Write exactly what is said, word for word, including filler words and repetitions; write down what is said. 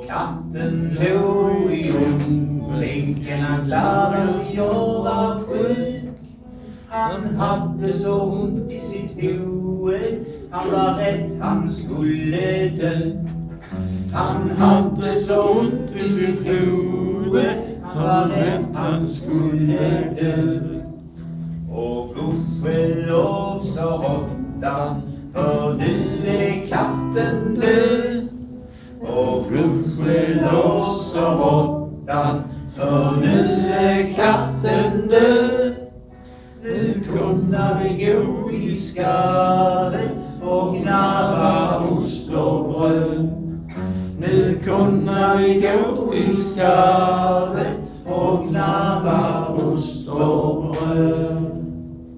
Och katten låg i undblinken, han klarade sig göra sjuk. Han hade så ont i sitt huvud, han var rädd han skulle dö. Han hade så ont i sitt huvud, han var rädd han skulle dö. Och gudskelov sa råttan, för nu är katten död. Och gudskelov sa råttan, för nu är katten död. Nu kunna vi gå i skalet och gnabba ost och bröd. Nu kunna vi gå i skalet